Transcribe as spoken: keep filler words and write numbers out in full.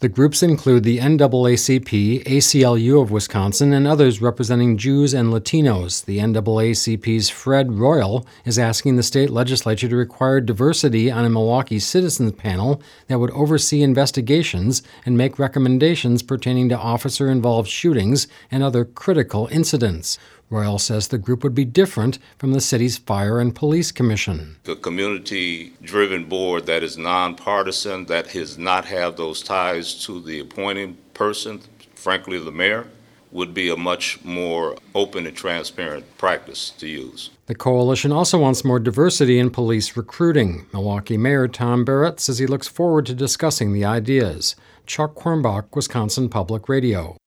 The groups include the N double A C P, A C L U of Wisconsin, and others representing Jews and Latinos. The N double A C P's Fred Royal is asking the state legislature to require diversity on a Milwaukee citizens panel that would oversee investigations and make recommendations pertaining to officer-involved shootings and other critical incidents. Royal says the group would be different from the city's Fire and Police Commission. A community-driven board that is nonpartisan, that does not have those ties to the appointing person, frankly the mayor, would be a much more open and transparent practice to use. The coalition also wants more diversity in police recruiting. Milwaukee Mayor Tom Barrett says he looks forward to discussing the ideas. Chuck Quirmbach, Wisconsin Public Radio.